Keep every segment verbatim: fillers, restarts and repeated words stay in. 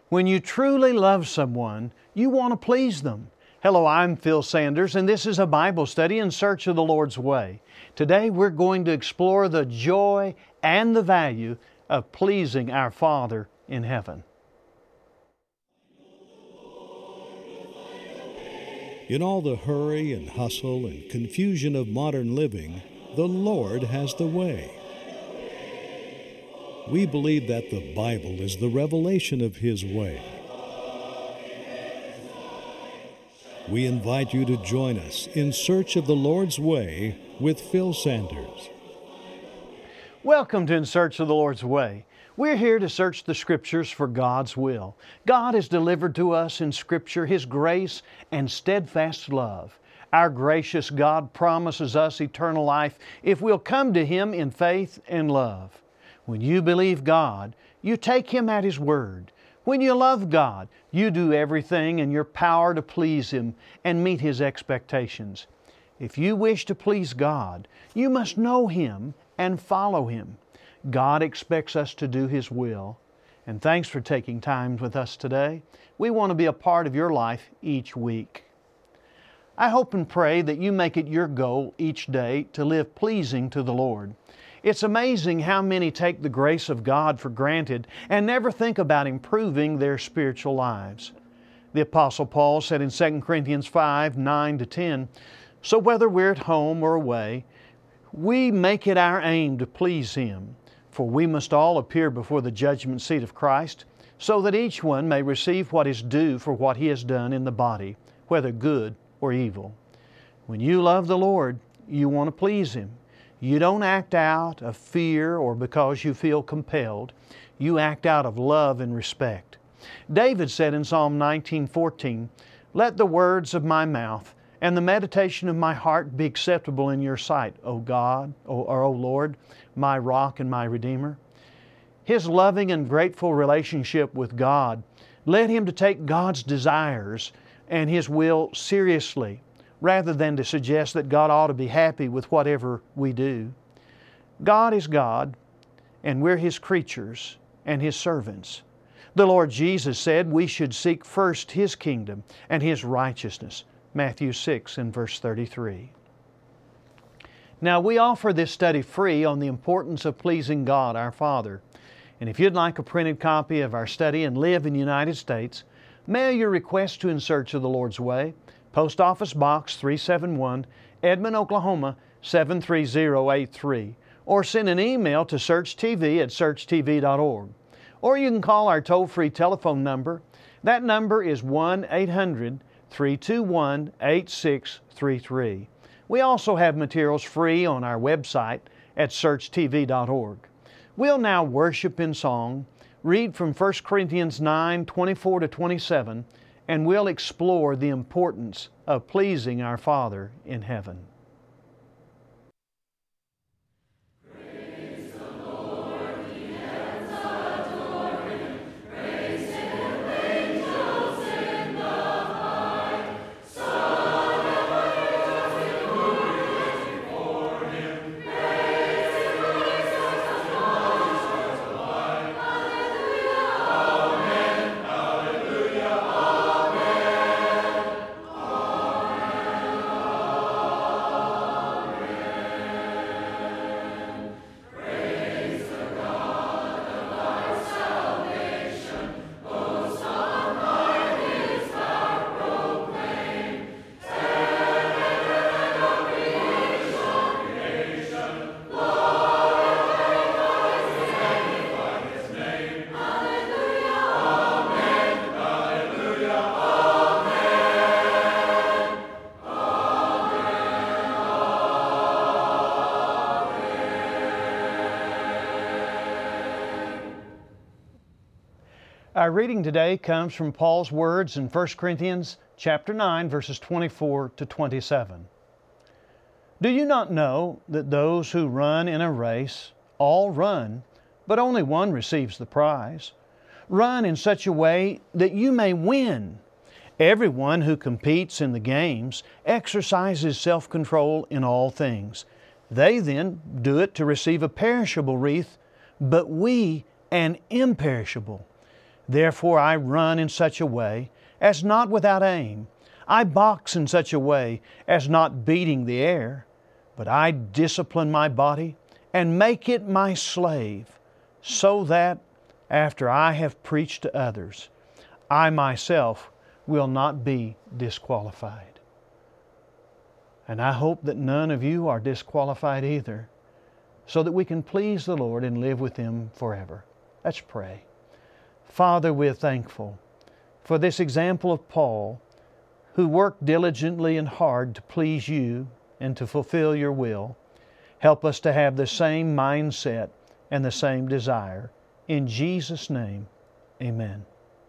When you truly love someone, you want to please them. Hello, I'm Phil Sanders, and this is a Bible study in search of the Lord's way. Today we're going to explore the joy and the value of pleasing our Father in heaven. In all the hurry and hustle and confusion of modern living, the Lord has the way. We believe that the Bible is the revelation of His way. We invite you to join us in search of the Lord's way with Phil Sanders. Welcome to In Search of the Lord's Way. We're here to search the Scriptures for God's will. God has delivered to us in Scripture His grace and steadfast love. Our gracious God promises us eternal life if we'll come to Him in faith and love. When you believe God, you take Him at His word. When you love God, you do everything in your power to please Him and meet His expectations. If you wish to please God, you must know Him and follow Him. God expects us to do His will. And thanks for taking time with us today. We want to be a part of your life each week. I hope and pray that you make it your goal each day to live pleasing to the Lord. It's amazing how many take the grace of God for granted and never think about improving their spiritual lives. The Apostle Paul said in Second Corinthians five, nine to ten, "So whether we're at home or away, we make it our aim to please Him. For we must all appear before the judgment seat of Christ, so that each one may receive what is due for what he has done in the body, whether good or evil." When you love the Lord, you want to please Him. You don't act out of fear or because you feel compelled. You act out of love and respect. David said in Psalm nineteen fourteen, "Let the words of my mouth and the meditation of my heart be acceptable in your sight, O God, o, or O Lord, my rock and my Redeemer." His loving and grateful relationship with God led him to take God's desires and His will seriously, rather than to suggest that God ought to be happy with whatever we do. God is God, and we're His creatures and His servants. The Lord Jesus said we should seek first His kingdom and His righteousness, Matthew six and verse thirty-three. Now, we offer this study free on the importance of pleasing God our Father. And if you'd like a printed copy of our study and live in the United States, mail your request to In Search of the Lord's Way, Post Office Box three seventy-one, Edmond, Oklahoma seven three zero eight three, or send an email to searchtv at search t v dot org. Or you can call our toll-free telephone number. That number is one eight hundred, three two one, eight six three three. We also have materials free on our website at search t v dot org. We'll now worship in song, read from First Corinthians nine, twenty-four to twenty-seven, and we'll explore the importance of pleasing our Father in heaven. Our reading today comes from Paul's words in First Corinthians chapter nine, verses twenty-four to twenty-seven. "Do you not know that those who run in a race all run, but only one receives the prize? Run in such a way that you may win. Everyone who competes in the games exercises self-control in all things. They then do it to receive a perishable wreath, but we an imperishable. Therefore I run in such a way as not without aim. I box in such a way as not beating the air, but I discipline my body and make it my slave, so that after I have preached to others, I myself will not be disqualified. And I hope that none of you are disqualified either, so that we can please the Lord and live with Him forever. Let's pray. Father, we're thankful for this example of Paul, who worked diligently and hard to please You and to fulfill Your will. Help us to have the same mindset and the same desire. In Jesus' name, amen.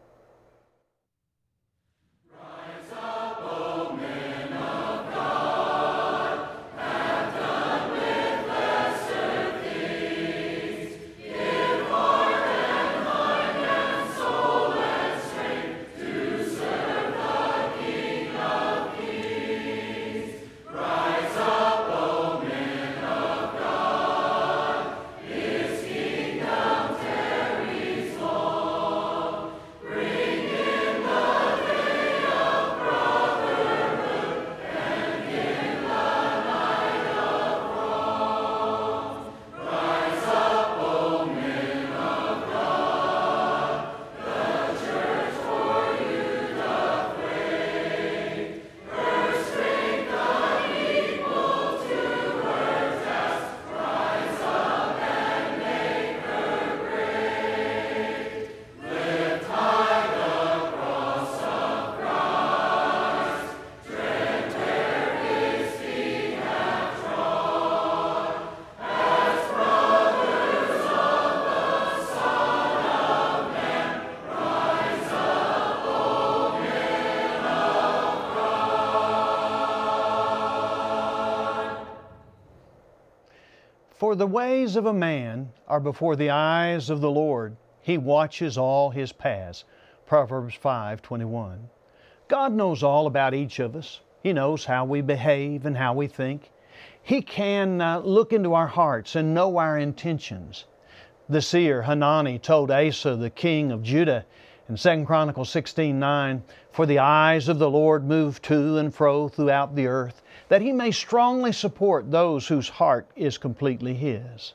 For the ways of a man are before the eyes of the Lord. He watches all his paths. Proverbs five twenty-one. God knows all about each of us. He knows how we behave and how we think. He can uh, look into our hearts and know our intentions. The seer Hanani told Asa, the king of Judah, in Second Chronicles sixteen nine, "For the eyes of the Lord move to and fro throughout the earth, that He may strongly support those whose heart is completely His."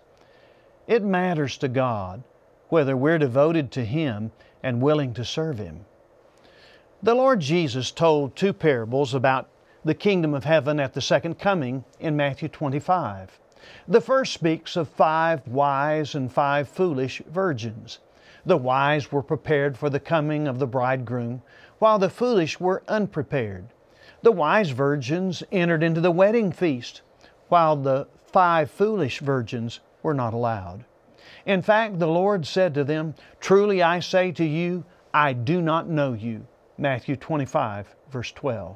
It matters to God whether we're devoted to Him and willing to serve Him. The Lord Jesus told two parables about the kingdom of heaven at the second coming in Matthew twenty-five. The first speaks of five wise and five foolish virgins. The wise were prepared for the coming of the bridegroom, while the foolish were unprepared. The wise virgins entered into the wedding feast, while the five foolish virgins were not allowed. In fact, the Lord said to them, "Truly I say to you, I do not know you." Matthew twenty-five, verse twelve.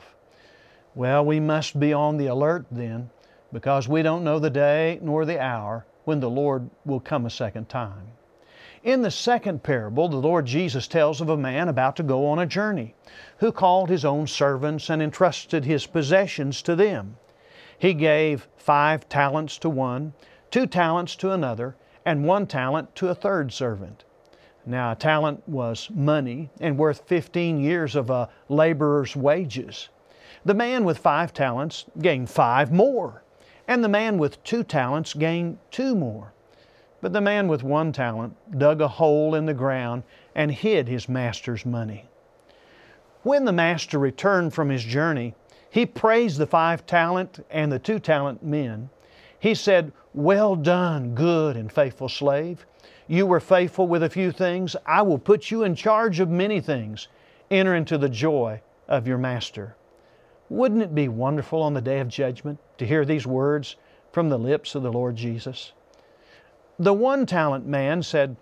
Well, we must be on the alert then, because we don't know the day nor the hour when the Lord will come a second time. In the second parable, the Lord Jesus tells of a man about to go on a journey, who called his own servants and entrusted his possessions to them. He gave five talents to one, two talents to another, and one talent to a third servant. Now, a talent was money and worth fifteen years of a laborer's wages. The man with five talents gained five more, and the man with two talents gained two more. But the man with one talent dug a hole in the ground and hid his master's money. When the master returned from his journey, he praised the five talent and the two talent men. He said, "Well done, good and faithful slave. You were faithful with a few things. I will put you in charge of many things. Enter into the joy of your master." Wouldn't it be wonderful on the day of judgment to hear these words from the lips of the Lord Jesus? The one talent man said,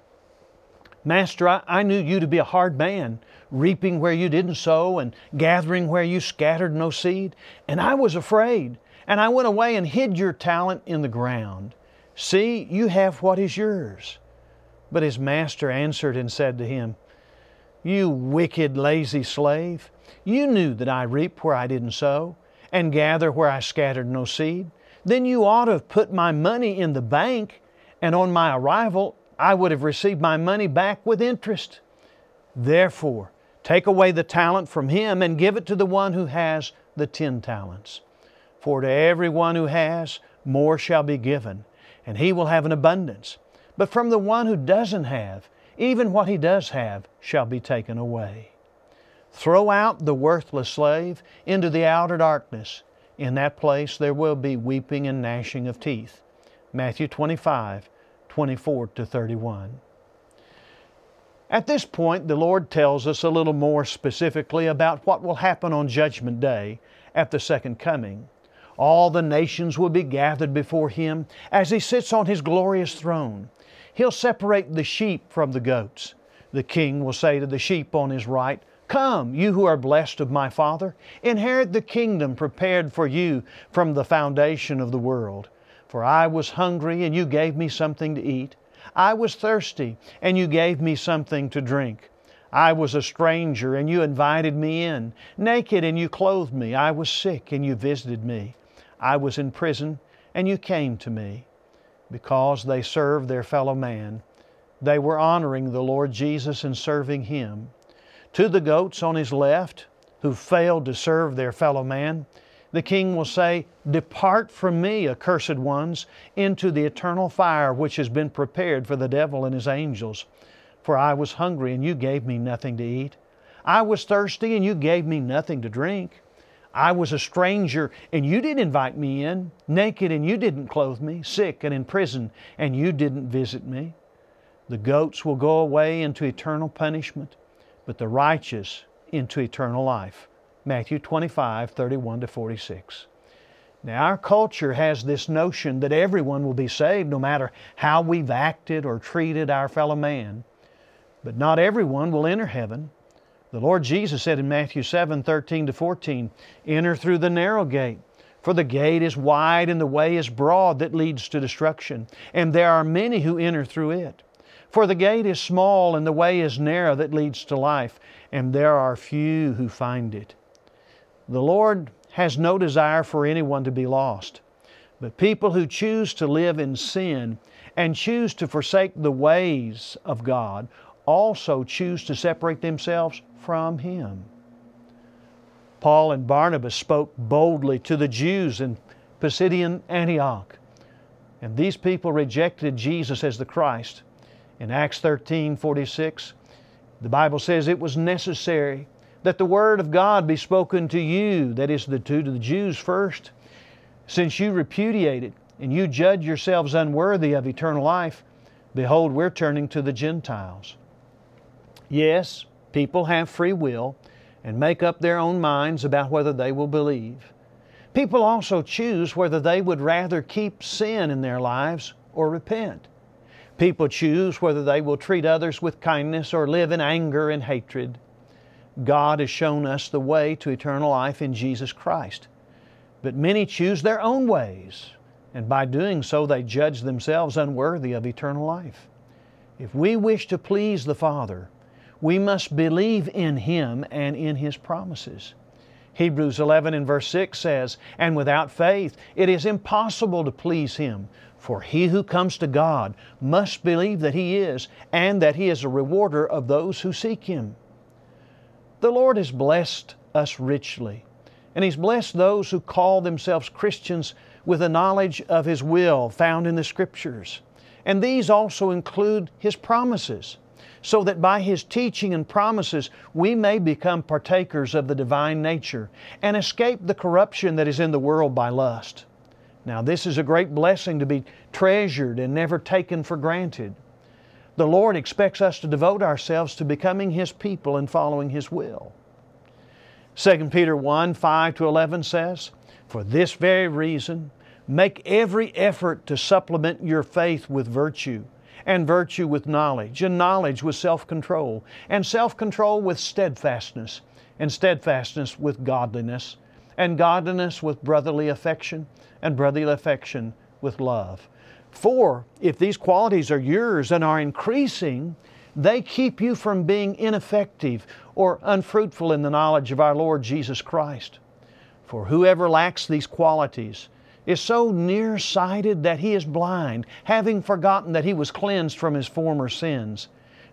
"Master, I, I knew you to be a hard man, reaping where you didn't sow and gathering where you scattered no seed. And I was afraid, and I went away and hid your talent in the ground. See, you have what is yours." But his master answered and said to him, "You wicked, lazy slave, you knew that I reap where I didn't sow and gather where I scattered no seed. Then you ought to have put my money in the bank, and on my arrival I would have received my money back with interest. Therefore, take away the talent from him and give it to the one who has the ten talents. For to every one who has, more shall be given, and he will have an abundance. But from the one who doesn't have, even what he does have shall be taken away. Throw out the worthless slave into the outer darkness. In that place there will be weeping and gnashing of teeth. Matthew twenty-five, twenty-four to thirty-one. At this point, the Lord tells us a little more specifically about what will happen on Judgment Day at the second coming. All the nations will be gathered before Him as He sits on His glorious throne. He'll separate the sheep from the goats. The King will say to the sheep on His right, "Come, you who are blessed of my Father, inherit the kingdom prepared for you from the foundation of the world. For I was hungry, and you gave me something to eat. I was thirsty, and you gave me something to drink. I was a stranger, and you invited me in. Naked, and you clothed me. I was sick, and you visited me. I was in prison, and you came to me." Because they served their fellow man, they were honoring the Lord Jesus and serving Him. To the goats on His left, who failed to serve their fellow man, the King will say, "Depart from me, accursed ones, into the eternal fire which has been prepared for the devil and his angels. For I was hungry, and you gave me nothing to eat. I was thirsty, and you gave me nothing to drink. I was a stranger, and you didn't invite me in. Naked, and you didn't clothe me. Sick and in prison, and you didn't visit me." The goats will go away into eternal punishment, but the righteous into eternal life. Matthew twenty-five, thirty-one to forty-six. Now, our culture has this notion that everyone will be saved no matter how we've acted or treated our fellow man. But not everyone will enter heaven. The Lord Jesus said in Matthew seven, thirteen to fourteen, "Enter through the narrow gate, for the gate is wide and the way is broad that leads to destruction, and there are many who enter through it. For the gate is small and the way is narrow that leads to life, and there are few who find it." The Lord has no desire for anyone to be lost, but people who choose to live in sin and choose to forsake the ways of God also choose to separate themselves from Him. Paul and Barnabas spoke boldly to the Jews in Pisidian Antioch, and these people rejected Jesus as the Christ. In Acts thirteen, forty-six, the Bible says it was necessary that the Word of God be spoken to you, that is, the, to the Jews first. Since you repudiate it and you judge yourselves unworthy of eternal life, behold, we're turning to the Gentiles. Yes, people have free will and make up their own minds about whether they will believe. People also choose whether they would rather keep sin in their lives or repent. People choose whether they will treat others with kindness or live in anger and hatred. God has shown us the way to eternal life in Jesus Christ. But many choose their own ways, and by doing so they judge themselves unworthy of eternal life. If we wish to please the Father, we must believe in Him and in His promises. Hebrews eleven and verse six says, "And without faith it is impossible to please Him. For he who comes to God must believe that He is, and that He is a rewarder of those who seek Him." The Lord has blessed us richly, and He's blessed those who call themselves Christians with a knowledge of His will found in the Scriptures. And these also include His promises, so that by His teaching and promises we may become partakers of the divine nature and escape the corruption that is in the world by lust. Now, this is a great blessing to be treasured and never taken for granted. The Lord expects us to devote ourselves to becoming His people and following His will. Second Peter one, five to eleven says, "For this very reason, make every effort to supplement your faith with virtue, and virtue with knowledge, and knowledge with self-control, and self-control with steadfastness, and steadfastness with godliness, and godliness with brotherly affection, and brotherly affection with love. For if these qualities are yours and are increasing, they keep you from being ineffective or unfruitful in the knowledge of our Lord Jesus Christ. For whoever lacks these qualities is so nearsighted that he is blind, having forgotten that he was cleansed from his former sins.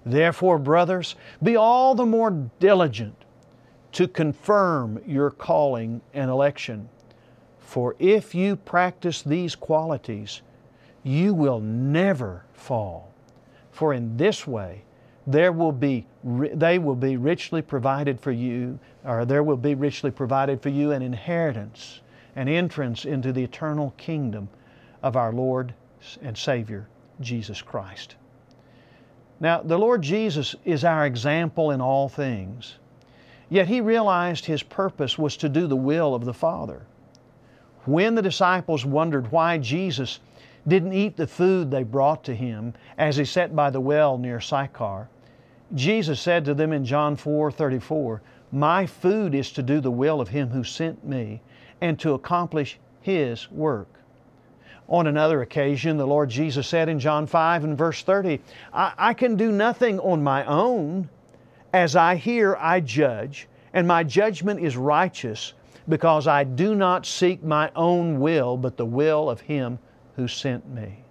Therefore, brothers, be all the more diligent to confirm your calling and election. For if you practice these qualities, you will never fall. For in this way, there will be, they will be richly provided for you, or there will be richly provided for you an inheritance, an entrance into the eternal kingdom of our Lord and Savior, Jesus Christ. Now, the Lord Jesus is our example in all things. Yet He realized His purpose was to do the will of the Father. When the disciples wondered why Jesus didn't eat the food they brought to Him as He sat by the well near Sychar, Jesus said to them in John four thirty-four, "My food is to do the will of Him who sent Me and to accomplish His work." On another occasion, the Lord Jesus said in John five and verse thirty, I, I can do nothing on my own. As I hear, I judge, and my judgment is righteous, because I do not seek my own will, but the will of Him who sent Me.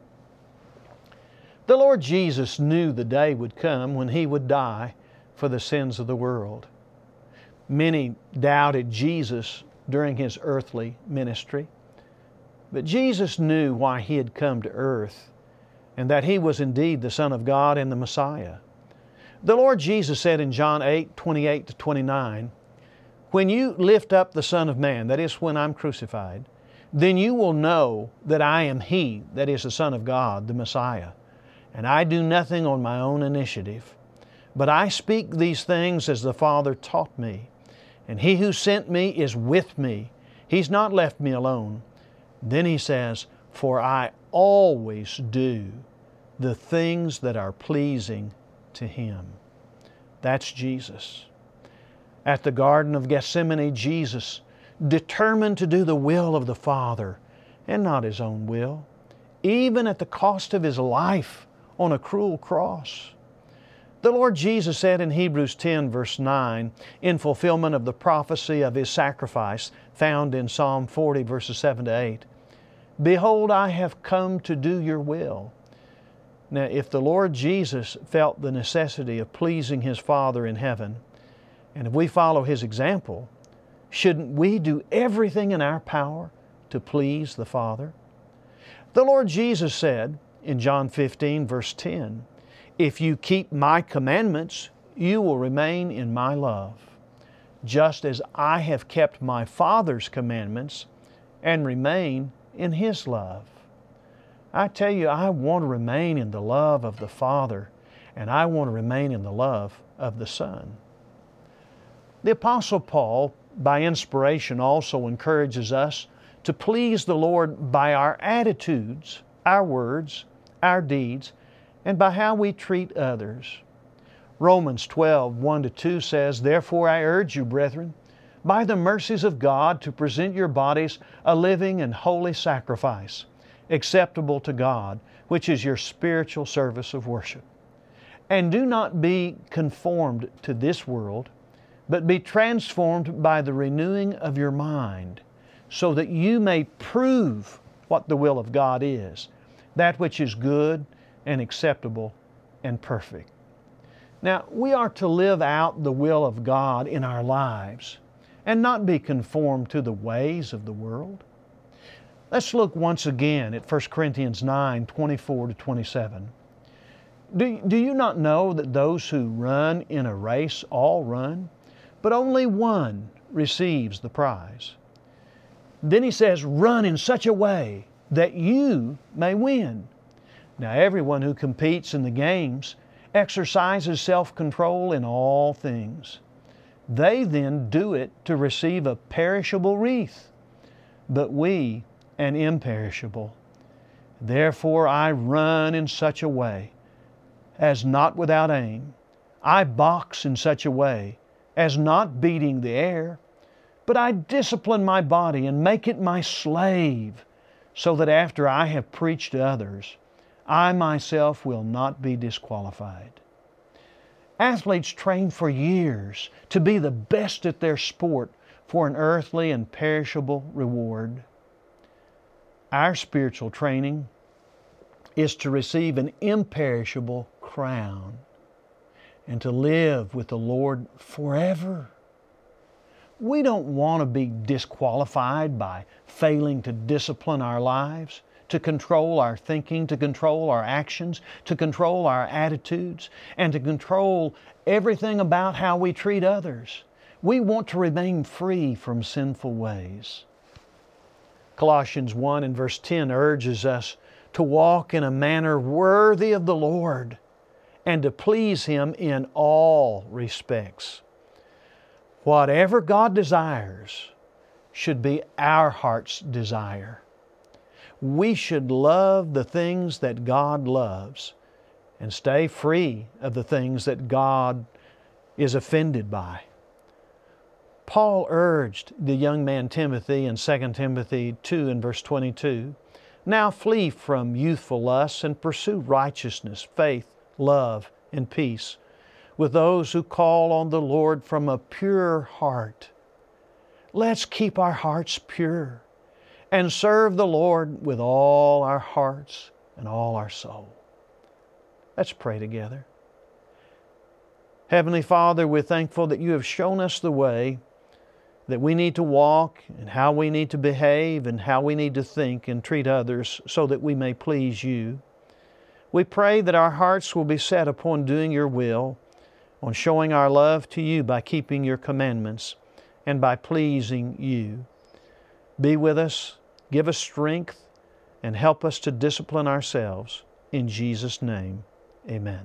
The Lord Jesus knew the day would come when He would die for the sins of the world. Many doubted Jesus during His earthly ministry. But Jesus knew why He had come to earth, and that He was indeed the Son of God and the Messiah. The Lord Jesus said in John eight twenty-eight to twenty-nine, "When you lift up the Son of Man," that is when I'm crucified, "then you will know that I am He, that is the Son of God, the Messiah. And I do nothing on my own initiative, but I speak these things as the Father taught Me. And He who sent Me is with Me. He's not left Me alone." Then He says, "For I always do the things that are pleasing to Him." That's Jesus. At the Garden of Gethsemane, Jesus determined to do the will of the Father and not His own will, even at the cost of His life on a cruel cross. The Lord Jesus said in Hebrews ten verse nine, in fulfillment of the prophecy of His sacrifice found in Psalm forty verses seven to eight, "Behold, I have come to do Your will." Now, if the Lord Jesus felt the necessity of pleasing His Father in heaven, and if we follow His example, shouldn't we do everything in our power to please the Father? The Lord Jesus said in John fifteen verse ten, "If you keep My commandments, you will remain in My love, just as I have kept My Father's commandments and remain in His love." I tell you, I want to remain in the love of the Father, and I want to remain in the love of the Son. The Apostle Paul, by inspiration, also encourages us to please the Lord by our attitudes, our words, our deeds, and by how we treat others. Romans twelve, one to two says, "Therefore I urge you, brethren, by the mercies of God, to present your bodies a living and holy sacrifice, acceptable to God, which is your spiritual service of worship. And do not be conformed to this world, but be transformed by the renewing of your mind, so that you may prove what the will of God is, that which is good and acceptable and perfect." Now, we are to live out the will of God in our lives and not be conformed to the ways of the world. Let's look once again at First Corinthians nine, twenty-four to twenty-seven. Do, do you not know that those who run in a race all run, but only one receives the prize? Then he says, "Run in such a way that you may win." Now, everyone who competes in the games exercises self-control in all things. They then do it to receive a perishable wreath, but we an imperishable. Therefore I run in such a way as not without aim. I box in such a way as not beating the air, but I discipline my body and make it my slave, so that after I have preached to others, I myself will not be disqualified. Athletes train for years to be the best at their sport for an earthly and perishable reward. Our spiritual training is to receive an imperishable crown. and to live with the Lord forever. We don't want to be disqualified by failing to discipline our lives, to control our thinking, to control our actions, to control our attitudes, and to control everything about how we treat others. We want to remain free from sinful ways. Colossians one and verse ten urges us to walk in a manner worthy of the Lord and to please Him in all respects. Whatever God desires should be our heart's desire. We should love the things that God loves and stay free of the things that God is offended by. Paul urged the young man Timothy in Second Timothy two and verse twenty-two, "Now flee from youthful lusts and pursue righteousness, faith, love, and peace with those who call on the Lord from a pure heart." Let's keep our hearts pure and serve the Lord with all our hearts and all our soul. Let's pray together. Heavenly Father, we're thankful that You have shown us the way that we need to walk and how we need to behave and how we need to think and treat others so that we may please You. We pray that our hearts will be set upon doing Your will, on showing our love to You by keeping Your commandments and by pleasing You. Be with us, give us strength, and help us to discipline ourselves. In Jesus' name, amen.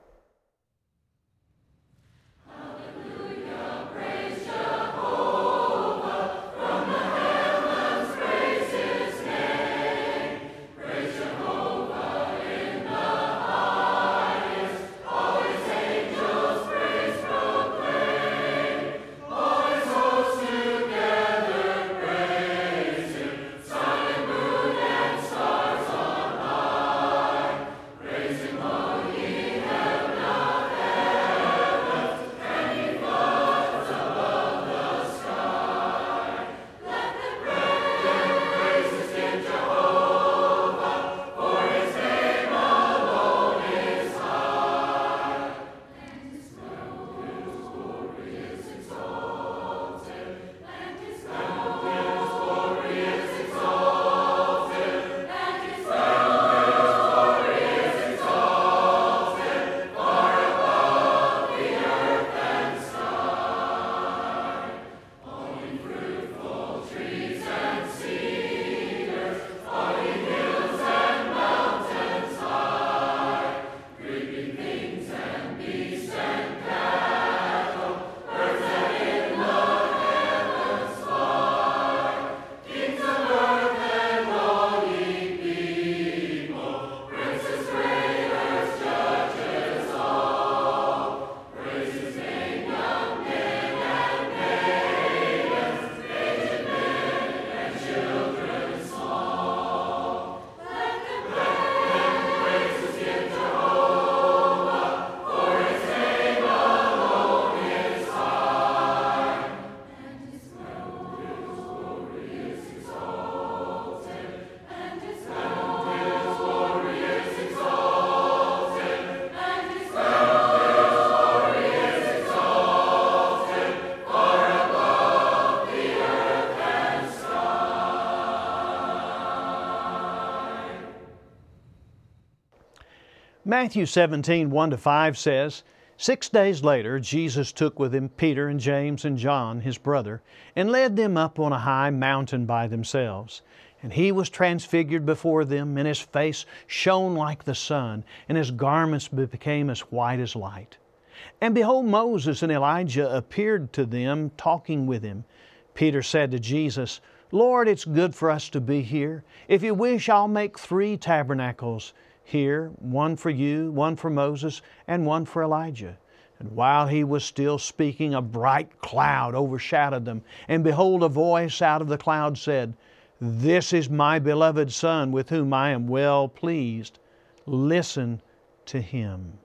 Matthew seventeen, one to five says, "Six days later Jesus took with Him Peter and James and John, His brother, and led them up on a high mountain by themselves. And He was transfigured before them, and His face shone like the sun, and His garments became as white as light. And behold, Moses and Elijah appeared to them, talking with Him. Peter said to Jesus, 'Lord, it's good for us to be here. If You wish, I'll make three tabernacles here, one for You, one for Moses, and one for Elijah.' And while He was still speaking, a bright cloud overshadowed them. And behold, a voice out of the cloud said, 'This is My beloved Son, with whom I am well pleased. Listen to Him.'"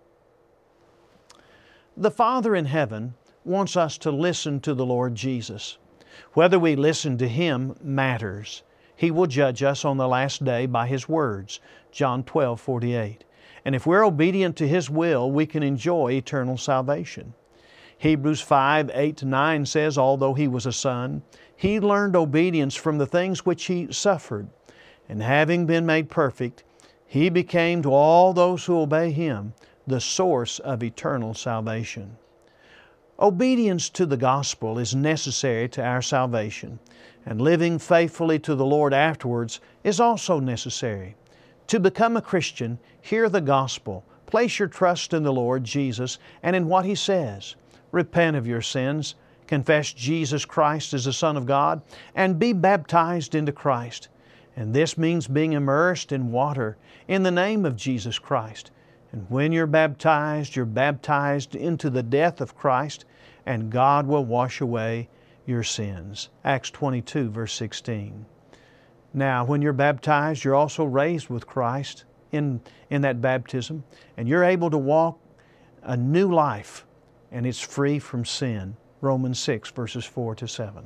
The Father in heaven wants us to listen to the Lord Jesus. Whether we listen to Him matters. He will judge us on the last day by His words, John twelve, forty-eight. And if we're obedient to His will, we can enjoy eternal salvation. Hebrews five, eight to nine says, although He was a Son, He learned obedience from the things which He suffered. And having been made perfect, He became to all those who obey Him the source of eternal salvation. Obedience to the gospel is necessary to our salvation, and living faithfully to the Lord afterwards is also necessary. To become a Christian, hear the gospel, place your trust in the Lord Jesus and in what He says. Repent of your sins, confess Jesus Christ as the Son of God, and be baptized into Christ. And this means being immersed in water in the name of Jesus Christ. And when you're baptized, you're baptized into the death of Christ, and God will wash away your sins. Acts twenty-two, verse sixteen. Now, when you're baptized, you're also raised with Christ in, in that baptism, and you're able to walk a new life, and it's free from sin. Romans six, verses four to seven.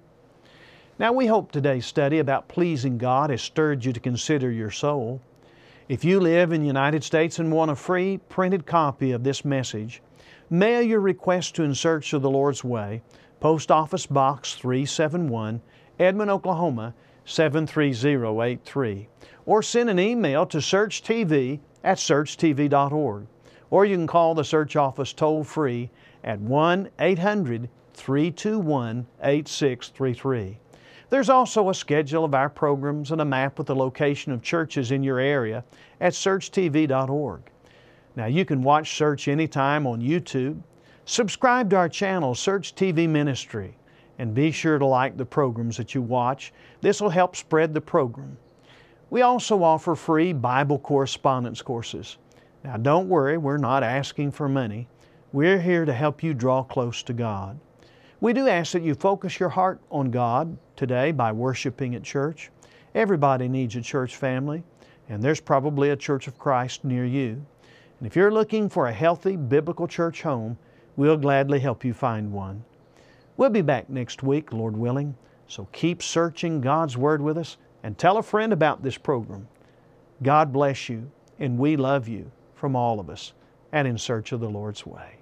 Now, we hope today's study about pleasing God has stirred you to consider your soul. If you live in the United States and want a free printed copy of this message, mail your request to In Search of the Lord's Way, Post Office Box three seventy-one, Edmond, Oklahoma, seven three zero eight three, or send an email to searchtv at search t v dot org, or you can call the Search Office toll-free at one eight hundred, three two one, eight six three three. There's also a schedule of our programs and a map with the location of churches in your area at search t v dot org. Now, you can watch Search anytime on YouTube. Subscribe to our channel, Search T V Ministry, and be sure to like the programs that you watch. This will help spread the program. We also offer free Bible correspondence courses. Now, don't worry, we're not asking for money. We're here to help you draw close to God. We do ask that you focus your heart on God today by worshiping at church. Everybody needs a church family, and there's probably a Church of Christ near you. And if you're looking for a healthy biblical church home, we'll gladly help you find one. We'll be back next week, Lord willing, so keep searching God's Word with us and tell a friend about this program. God bless you, and we love you from all of us at In Search of the Lord's Way.